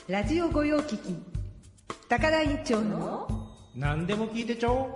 ラジオ御用聞き高田院長の何でも聞いてちょ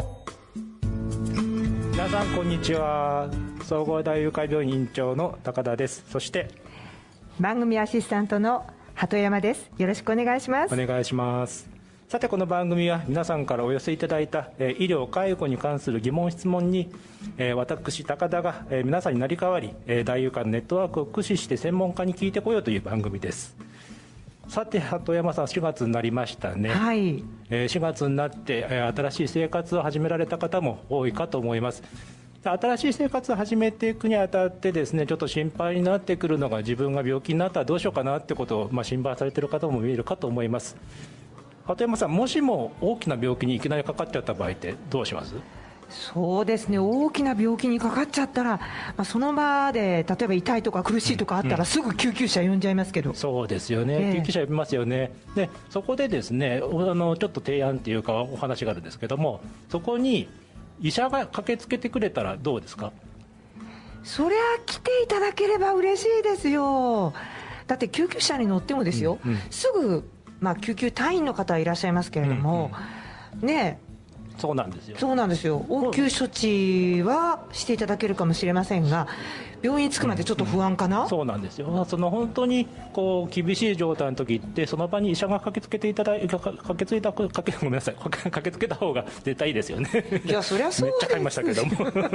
皆さんこんにちは。総合大友会病院院長の高田です。そして番組アシスタントの鳩山です。よろしくお願いします。 お願いします。さてこの番組は皆さんからお寄せいただいた医療介護に関する疑問質問に私高田が皆さんになり代わり大友会のネットワークを駆使して専門家に聞いてこようという番組です。さて鳩山さん、4月になりましたね。 はい、 4月になって新しい生活を始められた方も多いかと思います。新しい生活を始めていくにあたってですね、ちょっと心配になってくるのが自分が病気になったらどうしようかなってことを、心配されている方も見えるかと思います。鳩山さん、もしも大きな病気にいきなりかかっちゃった場合ってどうします？ そうですね、大きな病気にかかっちゃったら、その場で例えば痛いとか苦しいとかあったらすぐ救急車呼んじゃいますけど。 そうですよね、救急車呼びますよね。でそこでですねちょっと提案というかお話があるんですけども、そこに医者が駆けつけてくれたらどうですか？ そりゃ来ていただければ嬉しいですよ。だって救急車に乗ってもですよ、すぐ、救急隊員の方はいらっしゃいますけれども、ねえ、 そうなんですよ。 そうなんですよ。応急処置はしていただけるかもしれませんが、病院着くまでちょっと不安かな。 そうなんですよ。本当に厳しい状態の時ってその場に医者が駆けつけていただいて駆けつけた方が絶対いいですよね。 いやそりゃそうです。 めっちゃ買いましたけども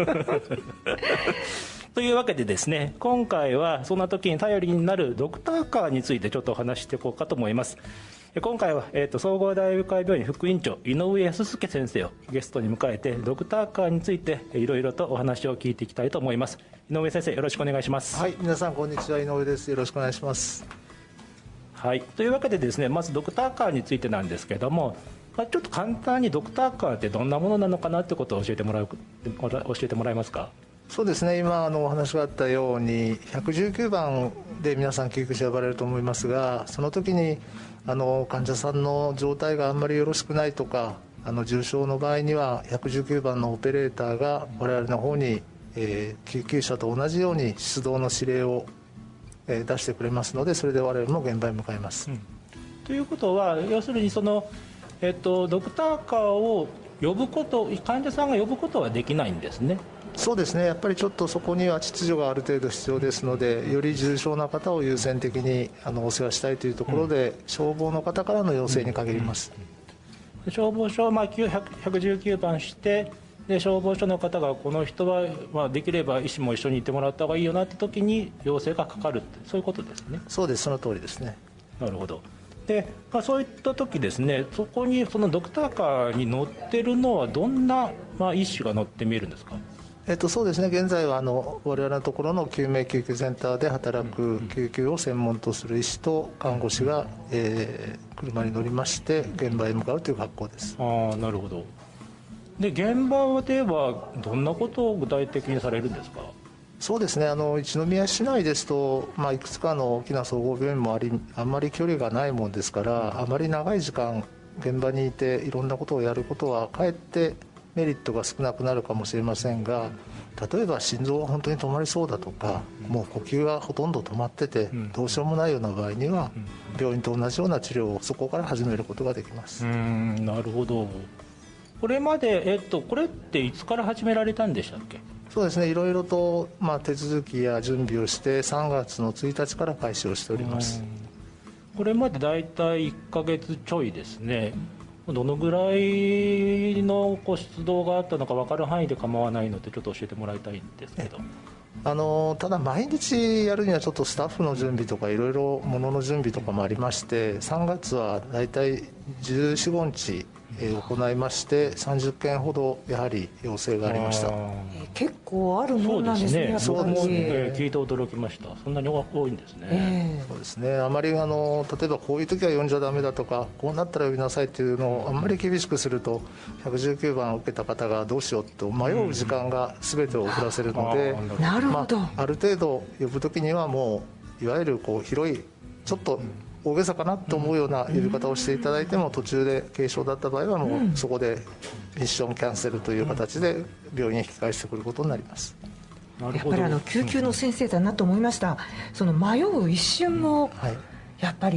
というわけでですね、今回はそんな時に頼りになるドクターカーについてちょっとお話していこうかと思います。今回は、総合大友会病院副院長井上康介先生をゲストに迎えてドクターカーについていろいろとお話を聞いていきたいと思います。井上先生、よろしくお願いします。 はい、皆さんこんにちは、井上です。よろしくお願いします。 はい、というわけでですね、まずドクターカーについてなんですけども、ちょっと簡単にドクターカーってどんなものなのかなってことを教えてもらえますか？ そうですね、今お話があったように119番で皆さん救急車呼ばれると思いますが、その時に患者さんの状態があんまりよろしくないとか重症の場合には119番のオペレーターが我々の方に、救急車と同じように出動の指令を、出してくれますので、それで我々も現場に向かいます。 ということは要するにドクターカーを呼ぶこと患者さんが呼ぶことはできないんですね。 そうですね、やっぱりちょっとそこには秩序がある程度必要ですので、より重症な方を優先的にお世話したいというところで、消防の方からの要請に限ります。 消防署、119番してで消防署の方がこの人は、できれば医師も一緒にいてもらった方がいいよなって時に要請がかかるって、そういうことですね。 そうです、その通りですね。 なるほど。で、そういった時ですね、そこにそのドクターカーに乗ってるのはどんな、医師が乗って見えるんですか？ そうですね、現在は我々のところの救命救急センターで働く救急を専門とする医師と看護師が、車に乗りまして現場へ向かうという格好です。 なるほど。で現場ではどんなことを具体的にされるんですか？ そうですね、一宮市内ですと、いくつかの大きな総合病院もあんまり距離がないもんですから、あまり長い時間現場にいていろんなことをやることはかえってメリットが少なくなるかもしれませんが、例えば心臓が本当に止まりそうだとか、もう呼吸がほとんど止まっててどうしようもないような場合には、病院と同じような治療をそこから始めることができます。 なるほど。これまで、これっていつから始められたんでしたっけ？ そうですね、いろいろと、手続きや準備をして3月の1日から開始をしております。 これまでだいたい1ヶ月ちょいですね。どのぐらいの出動があったのか分かる範囲で構わないのでちょっと教えてもらいたいんですけど。 ただ毎日やるにはちょっとスタッフの準備とかいろいろ物の準備とかもありまして、3月はだいたい14、15日行いまして30件ほどやはり要請がありました。 結構あるもんなんですね。 そうですね、聞いて驚きました。そんなに多いんですね。 そうですね、あまり例えばこういう時は呼んじゃダメだとか、こうなったら呼びなさいっていうのをあんまり厳しくすると119番を受けた方がどうしようと迷う時間が全てを遅らせるので、 なるほど、 ある程度呼ぶ時にはもういわゆる広いちょっと大げさかなと思うような呼び方をしていただいても、途中で軽症だった場合はもうそこでミッションキャンセルという形で病院へ引き返してくることになります。 やっぱり救急の先生だなと思いました。その迷う一瞬もやっぱり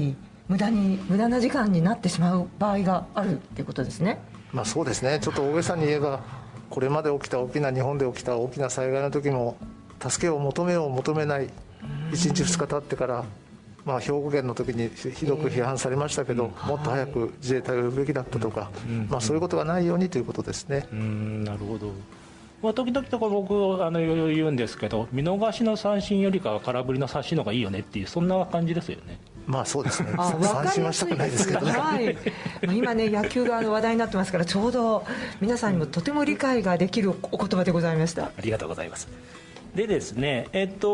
無駄な時間になってしまう場合があるっていうことですね。 そうですね、ちょっと大げさに言えば、これまで日本で起きた大きな災害の時も助けを求めよう求めない、1日2日経ってから、兵庫県の時にひどく批判されましたけど、もっと早く自衛隊を呼ぶべきだったとか、そういうことがないようにということですね。 なるほど。時々とか僕言うんですけど、見逃しの三振よりかは空振りの三振の方がいいよねっていう、そんな感じですよね。 そうですね、三振はしたくないですけどね、 はい、今ね、野球が話題になってますから、ちょうど皆さんにもとても理解ができるお言葉でございました。 ありがとうございます。でですね、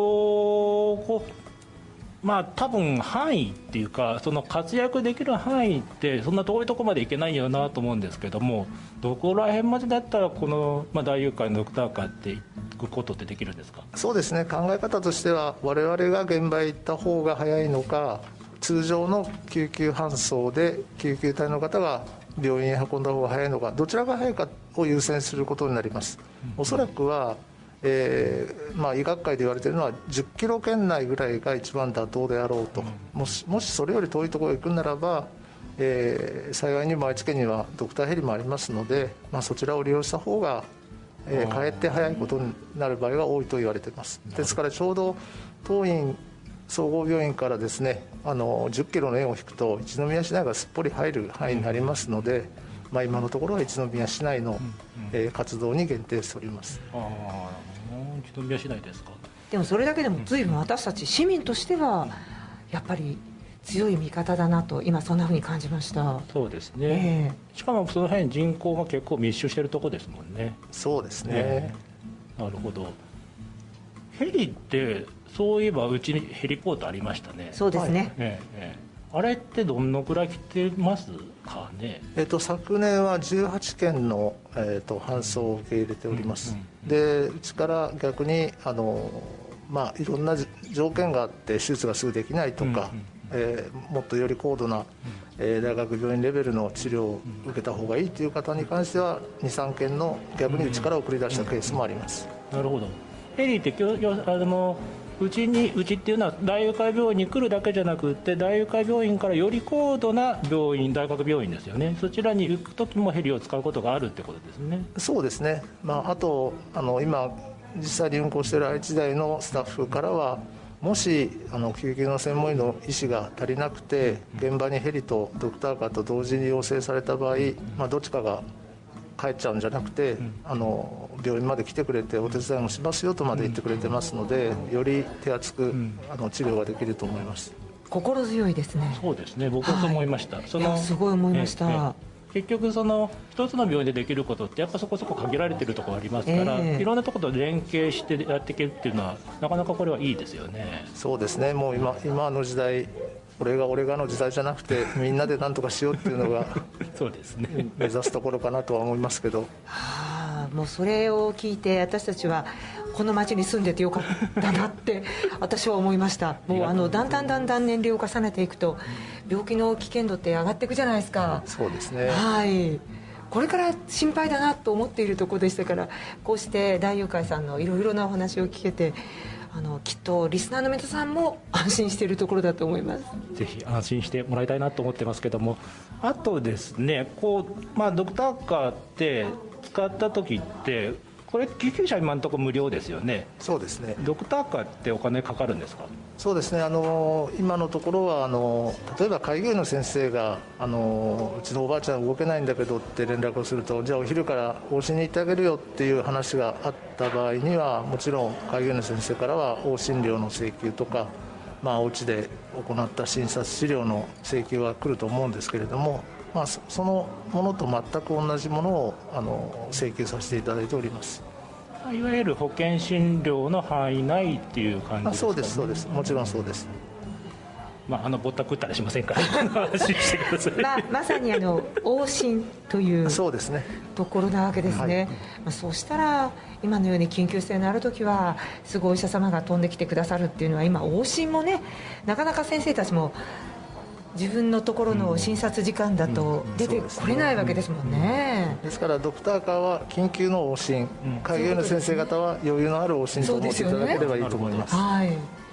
多分範囲っていうか、その活躍できる範囲ってそんな遠いところまでいけないよなと思うんですけども、どこら辺までだったらこの、大誘拐のドクターカーって行くことってできるんですか？ そうですね、考え方としては我々が現場へ行った方が早いのか、通常の救急搬送で救急隊の方が病院へ運んだ方が早いのか、どちらが早いかを優先することになります。おそらくは医学界で言われているのは10キロ圏内ぐらいが一番妥当であろうと、もしそれより遠いところへ行くならば、幸いにも愛知県にはドクターヘリもありますので、そちらを利用した方が、かえって早いことになる場合が多いと言われています。ですからちょうど当院総合病院からですね、10キロの円を引くと一宮市内がすっぽり入る範囲になりますので、今のところは一宮市内の、活動に限定しております。 一宮市内ですか。 でもそれだけでも随分私たち市民としてはやっぱり強い味方だなと今そんなふうに感じました。 そうですね、しかもその辺人口が結構密集してるとこですもんね。 そうですね、 なるほど。ヘリってそういえばうちにヘリポートありましたね。 そうですね、 あれってどのくらい来てますかね。 昨年は18件の、搬送を受け入れております。でうちから逆にいろんな条件があって手術がすぐできないとか、もっとより高度な、大学病院レベルの治療を受けた方がいいという方に関しては 2,3 件の逆にうちから送り出したケースもあります。 なるほど。ヘリってうちっていうのは大誘拐病院に来るだけじゃなくて、大誘拐病院からより高度な病院、大学病院ですよね、そちらに行く時もヘリを使うことがあるってことですね。 そうですね、あと今実際に運行している愛知大のスタッフからは、もし救急の専門医の医師が足りなくて現場にヘリとドクターカーと同時に要請された場合、どっちかが帰っちゃうんじゃなくて、病院まで来てくれてお手伝いもしますよとまで言ってくれてますので、より手厚く、治療ができると思います。 心強いですね。 そうですね、僕もそう思いました。 すごい思いました。 結局その一つの病院でできることってやっぱそこそこ限られてるところありますから、いろんなところと連携してやっていけるっていうのはなかなかこれはいいですよね。 そうですね、もう今の時代、俺がの時代じゃなくてみんなで何とかしようっていうのがそうですね、 目指すところかなとは思いますけど、 もうそれを聞いて私たちはこの町に住んでてよかったなって私は思いました。もうだんだん年齢を重ねていくと病気の危険度って上がっていくじゃないですか。 そうですね、 これから心配だなと思っているところでしたから、こうして大誘拐さんのいろいろなお話を聞けて、きっとリスナーの皆さんも安心しているところだと思います。 ぜひ安心してもらいたいなと思ってますけども、あとですね、ドクターカーって使った時ってこれ救急車今のところ無料ですよね。 そうですね。 ドクターカーってお金かかるんですか？ そうですね、今のところは例えば開業医の先生がうちのおばあちゃん動けないんだけどって連絡をすると、じゃあお昼から往診に行ってあげるよっていう話があった場合には、もちろん開業医の先生からは往診料の請求とか、お家で行った診察資料の請求は来ると思うんですけれども、そのものと全く同じものを請求させていただいております。 いわゆる保険診療の範囲内っていう感じですかね。 そうです、もちろんそうです。 ぼったくったりしませんから安心してください。 まさに往診というそうですね、 ところなわけですね。そうしたら今のように緊急性のあるときはすごいお医者様が飛んできてくださるっていうのは、今往診もね、なかなか先生たちも自分のところの診察時間だと出てこれないわけですもんね。 ですからドクターカーは緊急の往診、開業医の先生方は余裕のある往診と思っていただければいいと思います。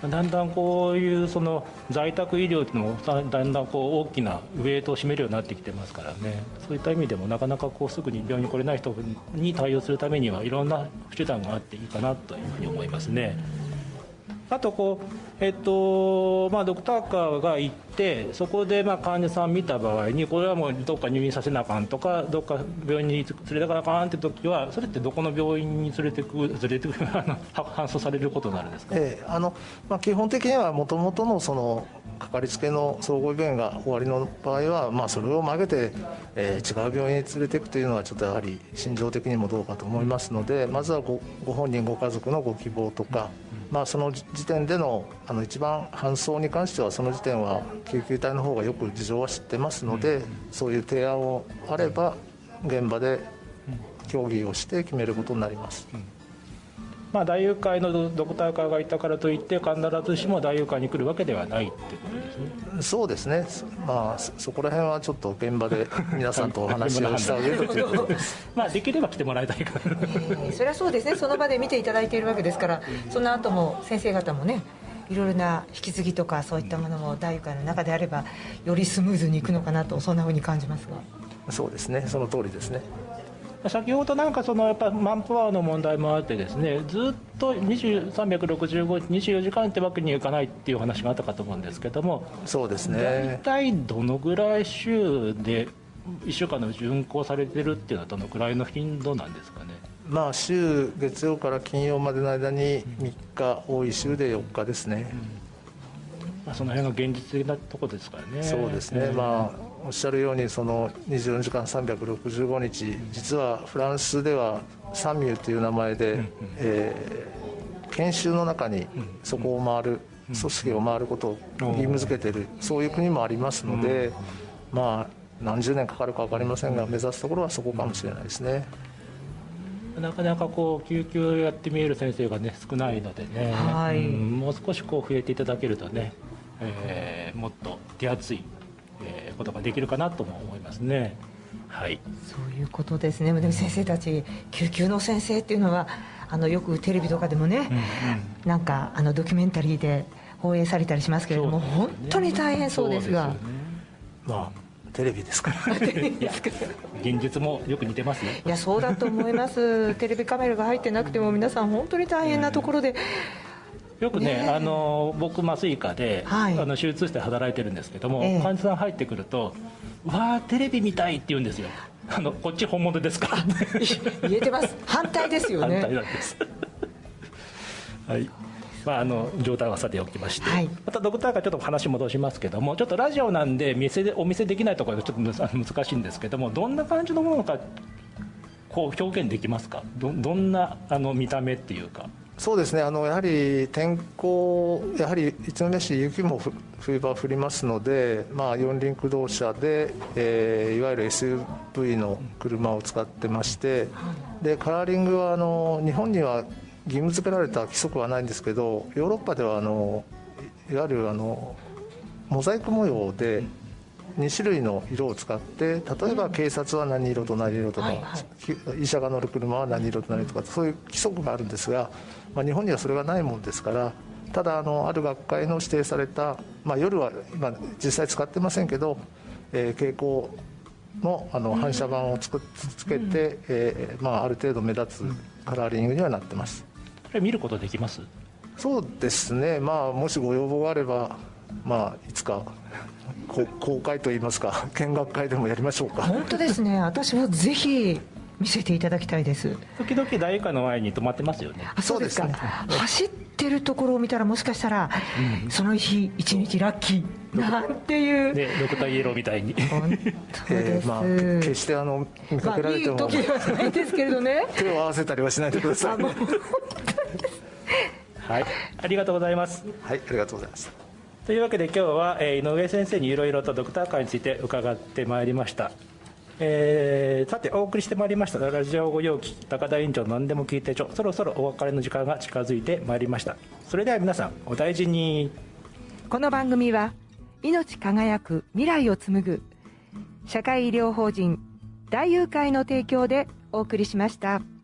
だんだんこういうその在宅医療っていうのもだんだんこう大きなウェイトを占めるようになってきてますからね、そういった意味でもなかなかこうすぐに病院に来れない人に対応するためにはいろんな手段があっていいかなというふうに思いますね。あとこう、ドクターカーが行ってそこで患者さん見た場合にこれはもうどっか入院させなあかんとかどっか病院に連れてかなあかんって時はそれってどこの病院に連れてく搬送されることになるんですか？ 基本的にはもともとのそのかかりつけの総合病院が終わりの場合は、それを曲げて、違う病院に連れていくというのはちょっとやはり心情的にもどうかと思いますので、まずはご本人ご家族のご希望とか、その時点での一番搬送に関してはその時点は救急隊の方がよく事情は知ってますので、そういう提案をあれば現場で協議をして決めることになります。 大友会のドクターカーがいたからといって必ずしも大友会に来るわけではないってことですね。 そうですね、そこら辺はちょっと現場で皆さんとお話をした上でということですできれば来てもらいたいから、 それはそうですね、その場で見ていただいているわけですから、その後も先生方もねいろいろな引き継ぎとかそういったものも大友会の中であればよりスムーズにいくのかなと、そんなふうに感じますが。 そうですね、その通りですね。 先ほどやっぱマンパワーの問題もあってですね、ずっと365日24時間ってわけにはいかないっていう話があったかと思うんですけども、 そうですね、 大体どのぐらい週で1週間のうち運行されてるっていうのはどのぐらいの頻度なんですかね？ 週月曜から金曜までの間に3日、多い週で4日ですね。 その辺が現実的なところですからね。 そうですね、おっしゃるようにその24時間365日、実はフランスではサミューという名前で、研修の中にそこを回る、組織を回ることを義務付けている、そういう国もありますので、何十年かかるか分かりませんが、目指すところはそこかもしれないですね。 なかなか救急やってみえる先生がね少ないのでね、もう少し増えていただけるとね、もっと手厚いことができるかなとも思いますね。はい、 そういうことですね。でも先生たち救急の先生っていうのはよくテレビとかでもね、なんかドキュメンタリーで放映されたりしますけれども、本当に大変そうですが、 テレビですから現実もよく似てますね。 いやそうだと思いますテレビカメラが入ってなくても皆さん本当に大変なところで、 よくね、僕麻酔科で、手術室で働いてるんですけども、患者さん入ってくるとわあテレビ見たいって言うんですよ。こっち本物ですから言えてます。反対ですよね。 反対なんですはい、状態はさておきまして、またドクターがちょっと話戻しますけども、ちょっとラジオなんでお見せできないところがちょっと難しいんですけども、どんな感じのものか表現できますか？どんな見た目っていうか。 そうですね、やはり天候、やはり一宮市雪も冬場降りますので、四輪駆動車で、いわゆる SUV の車を使ってまして、でカラーリングは日本には義務付けられた規則はないんですけど、ヨーロッパではいわゆるモザイク模様で2種類の色を使って、例えば警察は何色と何色とか、医者が乗る車は何色と何色とか、そういう規則があるんですが、日本にはそれがないもんですから、ただある学会の指定された、夜は今実際使ってませんけど、蛍光の反射板をつけて、ある程度目立つカラーリングにはなってます。 これ見ることできます？ そうですね、もしご要望があれば、いつか公開といいますか見学会でもやりましょうか。 本当ですね、私はぜひ見せていただきたいです。 時々大友会の前に止まってますよね。 そうですか。走ってるところを見たらもしかしたら、その日一日ラッキーなんていうね、ドクターイエローみたいに本当です、 決して見かけられても、 いい時ではないですけれどね手を合わせたりはしないでくださいはい、ありがとうございます。 はい、ありがとうございます。 というわけで今日は、井上先生にいろいろとドクター会について伺ってまいりました。さてお送りしてまいりましたラジオご用聞高田院長何でも聞いてちょ、そろそろお別れの時間が近づいてまいりました。それでは皆さんお大事に。 この番組は命輝く未来を紡ぐ社会医療法人大友会の提供でお送りしました。